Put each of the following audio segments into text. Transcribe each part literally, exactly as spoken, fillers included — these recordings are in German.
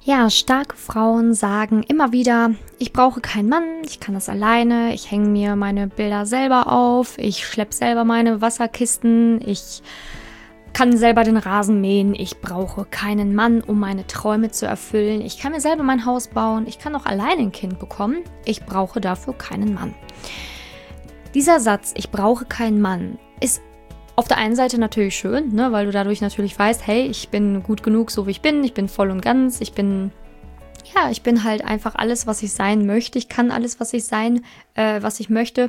Ja, starke Frauen sagen immer wieder, ich brauche keinen Mann, ich kann das alleine, ich hänge mir meine Bilder selber auf, ich schleppe selber meine Wasserkisten, ich kann selber den Rasen mähen, ich brauche keinen Mann, um meine Träume zu erfüllen, ich kann mir selber mein Haus bauen, ich kann auch alleine ein Kind bekommen, ich brauche dafür keinen Mann. Dieser Satz, ich brauche keinen Mann, ist auf der einen Seite natürlich schön, ne, weil du dadurch natürlich weißt, hey, ich bin gut genug, so wie ich bin, ich bin voll und ganz, ich bin, ja, ich bin halt einfach alles, was ich sein möchte, ich kann alles, was ich sein, äh, was ich möchte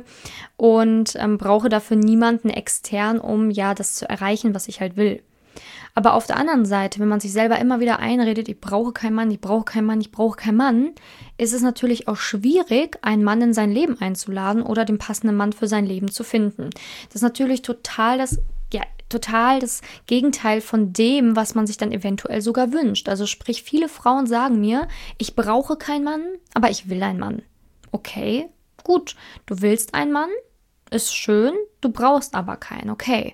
und ähm, brauche dafür niemanden extern, um ja das zu erreichen, was ich halt will. Aber auf der anderen Seite, wenn man sich selber immer wieder einredet, ich brauche keinen Mann, ich brauche keinen Mann, ich brauche keinen Mann, ist es natürlich auch schwierig, einen Mann in sein Leben einzuladen oder den passenden Mann für sein Leben zu finden. Das ist natürlich total das, ja, total das Gegenteil von dem, was man sich dann eventuell sogar wünscht. Also sprich, viele Frauen sagen mir, ich brauche keinen Mann, aber ich will einen Mann. Okay, gut, du willst einen Mann, ist schön, du brauchst aber keinen, okay.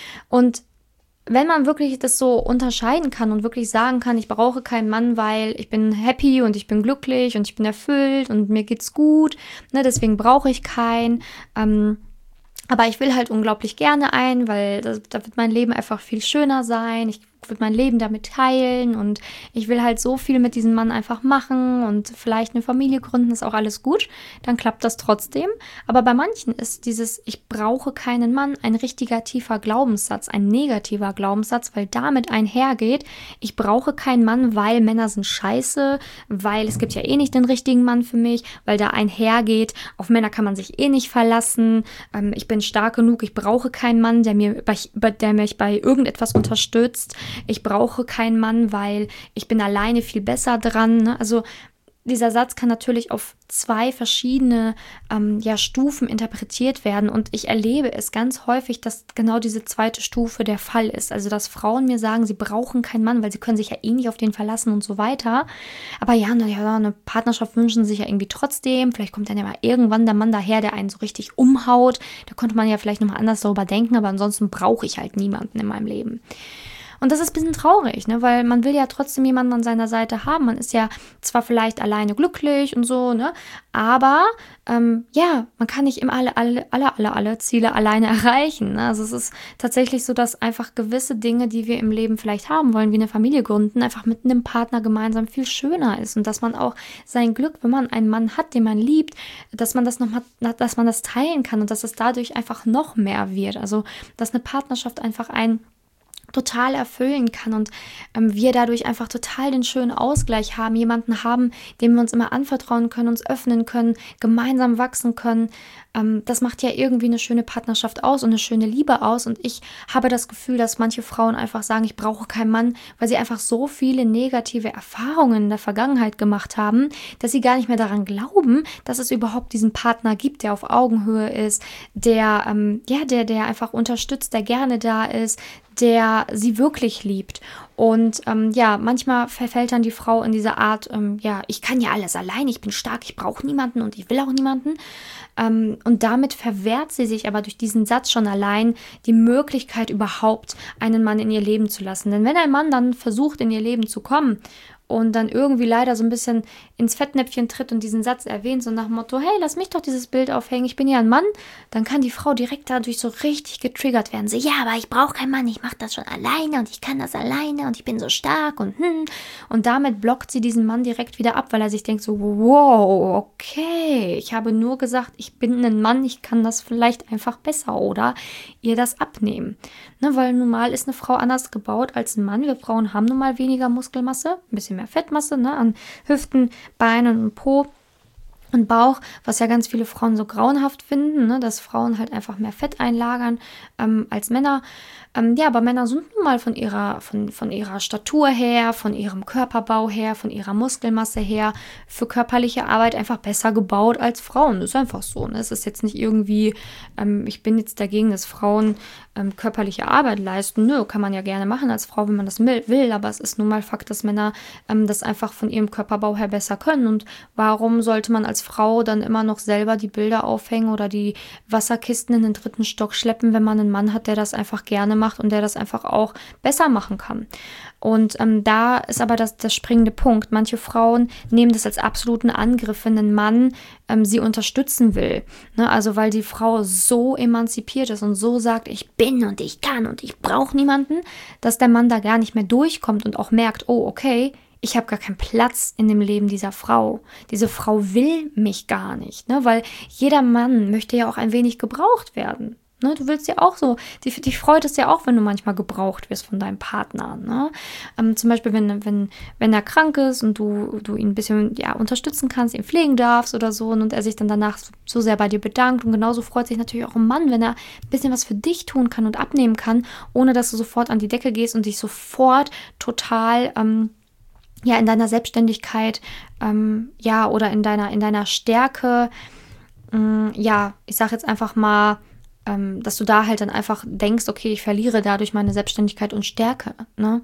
Und wenn man wirklich das so unterscheiden kann und wirklich sagen kann, ich brauche keinen Mann, weil ich bin happy und ich bin glücklich und ich bin erfüllt und mir geht's gut, ne, deswegen brauche ich keinen, ähm, aber ich will halt unglaublich gerne einen, weil da, da wird mein Leben einfach viel schöner sein, ich würde mein Leben damit teilen und ich will halt so viel mit diesem Mann einfach machen und vielleicht eine Familie gründen, ist auch alles gut, dann klappt das trotzdem. Aber bei manchen ist dieses ich brauche keinen Mann ein richtiger tiefer Glaubenssatz, ein negativer Glaubenssatz, weil damit einhergeht, ich brauche keinen Mann, weil Männer sind scheiße, weil es gibt ja eh nicht den richtigen Mann für mich, weil da einhergeht, auf Männer kann man sich eh nicht verlassen, ähm, ich bin stark genug, ich brauche keinen Mann, der mir bei, der mich bei irgendetwas unterstützt. Ich brauche keinen Mann, weil ich bin alleine viel besser dran. Ne? Also dieser Satz kann natürlich auf zwei verschiedene ähm, ja, Stufen interpretiert werden und ich erlebe es ganz häufig, dass genau diese zweite Stufe der Fall ist. Also dass Frauen mir sagen, sie brauchen keinen Mann, weil sie können sich ja eh nicht auf den verlassen und so weiter. Aber ja, na, ja, eine Partnerschaft wünschen sie sich ja irgendwie trotzdem. Vielleicht kommt dann ja mal irgendwann der Mann daher, der einen so richtig umhaut. Da könnte man ja vielleicht nochmal anders darüber denken, aber ansonsten brauche ich halt niemanden in meinem Leben. Und das ist ein bisschen traurig, ne, weil man will ja trotzdem jemanden an seiner Seite haben. Man ist ja zwar vielleicht alleine glücklich und so, ne, aber ähm, ja, man kann nicht immer alle, alle, alle, alle, alle Ziele alleine erreichen. Ne? Also es ist tatsächlich so, dass einfach gewisse Dinge, die wir im Leben vielleicht haben wollen, wie eine Familie gründen, einfach mit einem Partner gemeinsam viel schöner ist und dass man auch sein Glück, wenn man einen Mann hat, den man liebt, dass man das noch mal, dass man das teilen kann und dass es dadurch einfach noch mehr wird. Also dass eine Partnerschaft einfach ein total erfüllen kann und ähm, wir dadurch einfach total den schönen Ausgleich haben, jemanden haben, dem wir uns immer anvertrauen können, uns öffnen können, gemeinsam wachsen können. Ähm, das macht ja irgendwie eine schöne Partnerschaft aus und eine schöne Liebe aus und ich habe das Gefühl, dass manche Frauen einfach sagen, ich brauche keinen Mann, weil sie einfach so viele negative Erfahrungen in der Vergangenheit gemacht haben, dass sie gar nicht mehr daran glauben, dass es überhaupt diesen Partner gibt, der auf Augenhöhe ist, der, ähm, ja, der, der einfach unterstützt, der gerne da ist, der sie wirklich liebt. Und ähm, ja, manchmal verfällt dann die Frau in diese Art, ähm, ja, ich kann ja alles allein, ich bin stark, ich brauche niemanden und ich will auch niemanden. Ähm, und damit verwehrt sie sich aber durch diesen Satz schon allein die Möglichkeit überhaupt, einen Mann in ihr Leben zu lassen. Denn wenn ein Mann dann versucht, in ihr Leben zu kommen und dann irgendwie leider so ein bisschen ins Fettnäpfchen tritt und diesen Satz erwähnt, so nach dem Motto, hey, lass mich doch dieses Bild aufhängen, ich bin ja ein Mann, dann kann die Frau direkt dadurch so richtig getriggert werden. So, ja, aber ich brauche keinen Mann, ich mache das schon alleine und ich kann das alleine und ich bin so stark und hm. Und damit blockt sie diesen Mann direkt wieder ab, weil er sich denkt so, wow, okay, ich habe nur gesagt, ich bin ein Mann, ich kann das vielleicht einfach besser oder ihr das abnehmen. Ne, weil nun mal ist eine Frau anders gebaut als ein Mann. Wir Frauen haben nun mal weniger Muskelmasse, ein bisschen mehr Fettmasse, ne, an Hüften, Beinen und Po und Bauch, was ja ganz viele Frauen so grauenhaft finden, ne, dass Frauen halt einfach mehr Fett einlagern ähm, als Männer. Ähm, ja, aber Männer sind nun mal von ihrer, von, von ihrer Statur her, von ihrem Körperbau her, von ihrer Muskelmasse her für körperliche Arbeit einfach besser gebaut als Frauen. Das ist einfach so. Ne? Es ist jetzt nicht irgendwie, ähm, ich bin jetzt dagegen, dass Frauen ähm, körperliche Arbeit leisten. Nö, kann man ja gerne machen als Frau, wenn man das will, aber es ist nun mal Fakt, dass Männer ähm, das einfach von ihrem Körperbau her besser können. Und warum sollte man als als Frau dann immer noch selber die Bilder aufhängen oder die Wasserkisten in den dritten Stock schleppen, wenn man einen Mann hat, der das einfach gerne macht und der das einfach auch besser machen kann. Und ähm, da ist aber das, das springende Punkt. Manche Frauen nehmen das als absoluten Angriff, wenn ein Mann ähm, sie unterstützen will. Ne? Also weil die Frau so emanzipiert ist und so sagt, ich bin und ich kann und ich brauche niemanden, dass der Mann da gar nicht mehr durchkommt und auch merkt, oh, okay, ich habe gar keinen Platz in dem Leben dieser Frau. Diese Frau will mich gar nicht, ne? Weil jeder Mann möchte ja auch ein wenig gebraucht werden. Ne, du willst ja auch so, dich, dich freut es ja auch, wenn du manchmal gebraucht wirst von deinem Partner. Ne? Ähm, zum Beispiel, wenn, wenn, wenn er krank ist und du, du ihn ein bisschen ja, unterstützen kannst, ihn pflegen darfst oder so und er sich dann danach so, so sehr bei dir bedankt. Und genauso freut sich natürlich auch ein Mann, wenn er ein bisschen was für dich tun kann und abnehmen kann, ohne dass du sofort an die Decke gehst und dich sofort total ähm, ja, in deiner Selbstständigkeit ähm, ja, oder in deiner, in deiner Stärke, ähm, ja, ich sag jetzt einfach mal, dass du da halt dann einfach denkst, okay, ich verliere dadurch meine Selbstständigkeit und Stärke, ne?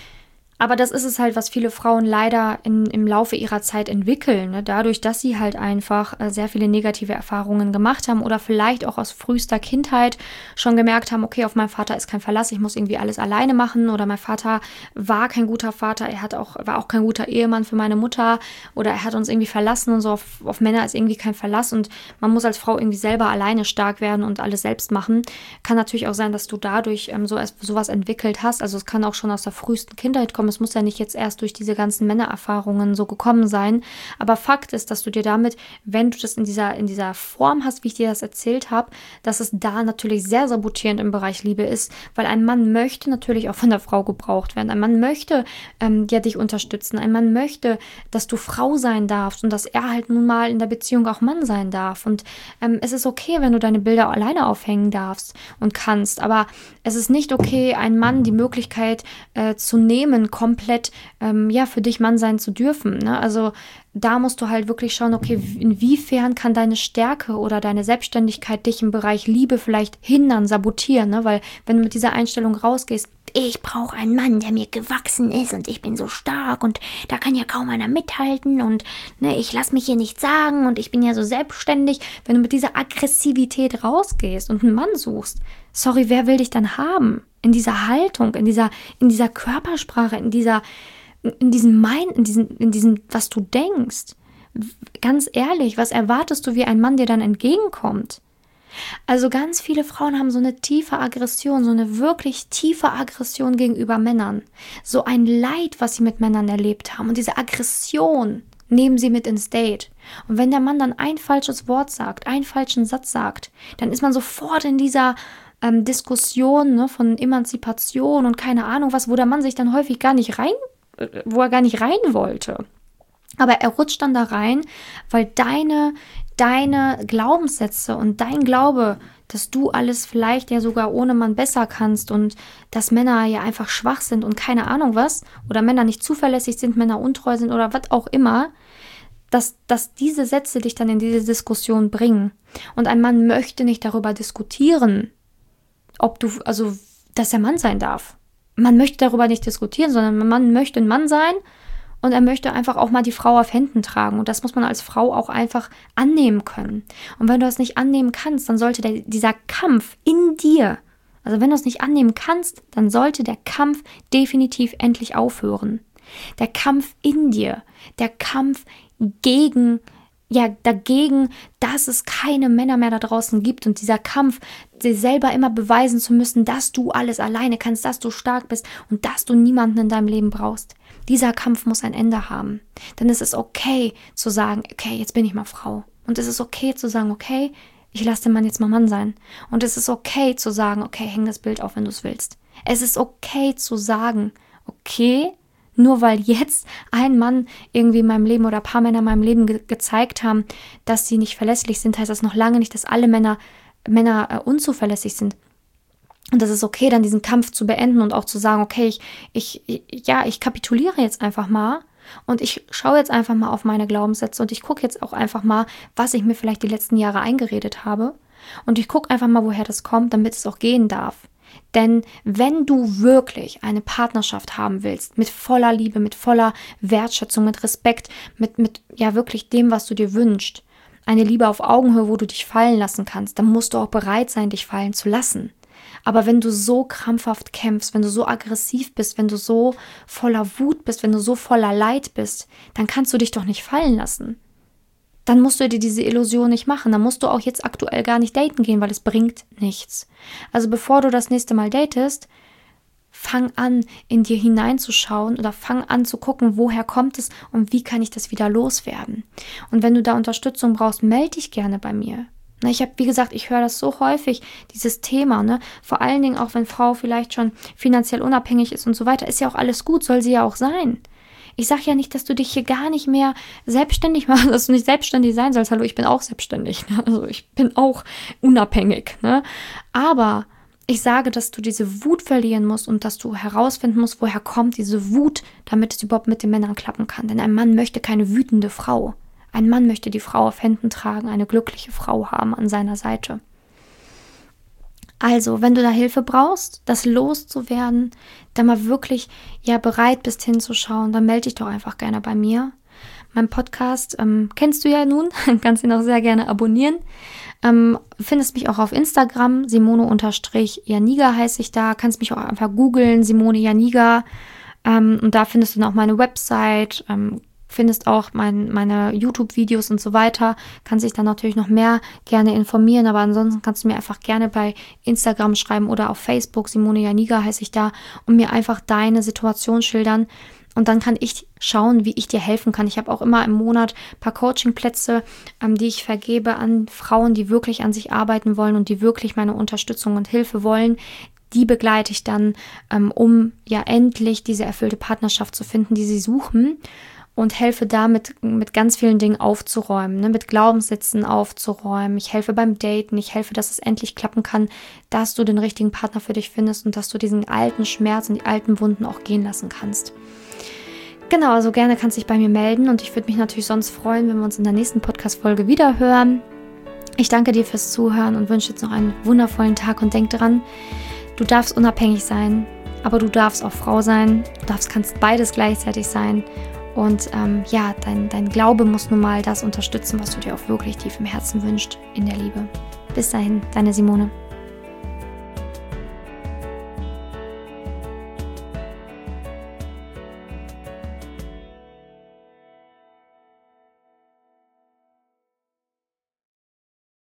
Aber das ist es halt, was viele Frauen leider in, im Laufe ihrer Zeit entwickeln, ne? Dadurch, dass sie halt einfach äh, sehr viele negative Erfahrungen gemacht haben oder vielleicht auch aus frühester Kindheit schon gemerkt haben, okay, auf meinen Vater ist kein Verlass, ich muss irgendwie alles alleine machen oder mein Vater war kein guter Vater, er hat auch, war auch kein guter Ehemann für meine Mutter oder er hat uns irgendwie verlassen und so, auf, auf Männer ist irgendwie kein Verlass und man muss als Frau irgendwie selber alleine stark werden und alles selbst machen. Kann natürlich auch sein, dass du dadurch ähm, so sowas entwickelt hast, also es kann auch schon aus der frühesten Kindheit kommen. Es muss ja nicht jetzt erst durch diese ganzen Männererfahrungen so gekommen sein. Aber Fakt ist, dass du dir damit, wenn du das in dieser, in dieser Form hast, wie ich dir das erzählt habe, dass es da natürlich sehr sabotierend im Bereich Liebe ist, weil ein Mann möchte natürlich auch von der Frau gebraucht werden. Ein Mann möchte ähm, ja dich unterstützen. Ein Mann möchte, dass du Frau sein darfst und dass er halt nun mal in der Beziehung auch Mann sein darf. Und ähm, es ist okay, wenn du deine Bilder alleine aufhängen darfst und kannst. Aber es ist nicht okay, einen Mann die Möglichkeit äh, zu nehmen, komplett ähm, ja, für dich Mann sein zu dürfen. Ne? Also da musst du halt wirklich schauen, okay, inwiefern kann deine Stärke oder deine Selbstständigkeit dich im Bereich Liebe vielleicht hindern, sabotieren, ne? Weil wenn du mit dieser Einstellung rausgehst, ich brauche einen Mann, der mir gewachsen ist und ich bin so stark und da kann ja kaum einer mithalten und ne, ich lasse mich hier nicht sagen und ich bin ja so selbstständig. Wenn du mit dieser Aggressivität rausgehst und einen Mann suchst, sorry, wer will dich dann haben? In dieser Haltung, in dieser, in dieser Körpersprache, in dieser in diesem Mind, in diesem, in diesem, was du denkst. Ganz ehrlich, was erwartest du, wie ein Mann dir dann entgegenkommt? Also ganz viele Frauen haben so eine tiefe Aggression, so eine wirklich tiefe Aggression gegenüber Männern. So ein Leid, was sie mit Männern erlebt haben. Und diese Aggression nehmen sie mit ins Date. Und wenn der Mann dann ein falsches Wort sagt, einen falschen Satz sagt, dann ist man sofort in dieser ähm, Diskussion, ne, von Emanzipation und keine Ahnung was, wo der Mann sich dann häufig gar nicht rein wo er gar nicht rein wollte. Aber er rutscht dann da rein, weil deine, deine Glaubenssätze und dein Glaube, dass du alles vielleicht ja sogar ohne Mann besser kannst und dass Männer ja einfach schwach sind und keine Ahnung was, oder Männer nicht zuverlässig sind, Männer untreu sind oder was auch immer, dass, dass diese Sätze dich dann in diese Diskussion bringen. Und ein Mann möchte nicht darüber diskutieren, ob du, also, dass er Mann sein darf. Man möchte darüber nicht diskutieren, sondern man möchte ein Mann sein und er möchte einfach auch mal die Frau auf Händen tragen. Und das muss man als Frau auch einfach annehmen können. Und wenn du das nicht annehmen kannst, dann sollte der, dieser Kampf in dir, also wenn du es nicht annehmen kannst, dann sollte der Kampf definitiv endlich aufhören. Der Kampf in dir, der Kampf gegen ja, dagegen, dass es keine Männer mehr da draußen gibt und dieser Kampf, dir selber immer beweisen zu müssen, dass du alles alleine kannst, dass du stark bist und dass du niemanden in deinem Leben brauchst. Dieser Kampf muss ein Ende haben. Denn es ist okay zu sagen, okay, jetzt bin ich mal Frau. Und es ist okay zu sagen, okay, ich lasse den Mann jetzt mal Mann sein. Und es ist okay zu sagen, okay, häng das Bild auf, wenn du es willst. Es ist okay zu sagen, okay, nur weil jetzt ein Mann irgendwie in meinem Leben oder ein paar Männer in meinem Leben ge- gezeigt haben, dass sie nicht verlässlich sind, heißt das noch lange nicht, dass alle Männer, Männer äh, unzuverlässig sind. Und das ist okay, dann diesen Kampf zu beenden und auch zu sagen, okay, ich, ich, ich, ja, ich kapituliere jetzt einfach mal und ich schaue jetzt einfach mal auf meine Glaubenssätze und ich gucke jetzt auch einfach mal, was ich mir vielleicht die letzten Jahre eingeredet habe. Und ich gucke einfach mal, woher das kommt, damit es auch gehen darf. Denn wenn du wirklich eine Partnerschaft haben willst, mit voller Liebe, mit voller Wertschätzung, mit Respekt, mit, mit ja wirklich dem, was du dir wünschst, eine Liebe auf Augenhöhe, wo du dich fallen lassen kannst, dann musst du auch bereit sein, dich fallen zu lassen. Aber wenn du so krampfhaft kämpfst, wenn du so aggressiv bist, wenn du so voller Wut bist, wenn du so voller Leid bist, dann kannst du dich doch nicht fallen lassen. Dann musst du dir diese Illusion nicht machen. Dann musst du auch jetzt aktuell gar nicht daten gehen, weil es bringt nichts. Also bevor du das nächste Mal datest, fang an, in dir hineinzuschauen oder fang an zu gucken, woher kommt es und wie kann ich das wieder loswerden. Und wenn du da Unterstützung brauchst, melde dich gerne bei mir. Ich habe, wie gesagt, ich höre das so häufig, dieses Thema, ne? Vor allen Dingen auch, wenn Frau vielleicht schon finanziell unabhängig ist und so weiter, ist ja auch alles gut, soll sie ja auch sein. Ich sage ja nicht, dass du dich hier gar nicht mehr selbstständig machst, dass du nicht selbstständig sein sollst. Hallo, ich bin auch selbstständig, ne? Also ich bin auch unabhängig, ne? Aber ich sage, dass du diese Wut verlieren musst und dass du herausfinden musst, woher kommt diese Wut, damit es überhaupt mit den Männern klappen kann. Denn ein Mann möchte keine wütende Frau. Ein Mann möchte die Frau auf Händen tragen, eine glückliche Frau haben an seiner Seite. Also, wenn du da Hilfe brauchst, das loszuwerden, dann mal wirklich ja bereit bist hinzuschauen, dann melde dich doch einfach gerne bei mir. Mein Podcast ähm, kennst du ja nun, kannst ihn auch sehr gerne abonnieren. Ähm, findest mich auch auf Instagram, Simone-Janiga heiße ich da, kannst mich auch einfach googeln, Simone Janiga. Ähm, und da findest du dann auch meine Website, ähm, findest auch mein, meine YouTube-Videos und so weiter, kannst dich dann natürlich noch mehr gerne informieren, aber ansonsten kannst du mir einfach gerne bei Instagram schreiben oder auf Facebook, Simone Janiga heiße ich da, und mir einfach deine Situation schildern und dann kann ich schauen, wie ich dir helfen kann. Ich habe auch immer im Monat ein paar Coachingplätze, ähm, die ich vergebe an Frauen, die wirklich an sich arbeiten wollen und die wirklich meine Unterstützung und Hilfe wollen. Die begleite ich dann, ähm, um ja endlich diese erfüllte Partnerschaft zu finden, die sie suchen. Und helfe damit, mit ganz vielen Dingen aufzuräumen, ne? Mit Glaubenssätzen aufzuräumen. Ich helfe beim Daten, ich helfe, dass es endlich klappen kann, dass du den richtigen Partner für dich findest und dass du diesen alten Schmerz und die alten Wunden auch gehen lassen kannst. Genau, also gerne kannst du dich bei mir melden und ich würde mich natürlich sonst freuen, wenn wir uns in der nächsten Podcast-Folge wieder hören. Ich danke dir fürs Zuhören und wünsche jetzt noch einen wundervollen Tag und denk dran, du darfst unabhängig sein, aber du darfst auch Frau sein, du darfst, kannst beides gleichzeitig sein. Und ähm, ja, dein, dein Glaube muss nun mal das unterstützen, was du dir auch wirklich tief im Herzen wünschst, in der Liebe. Bis dahin, deine Simone.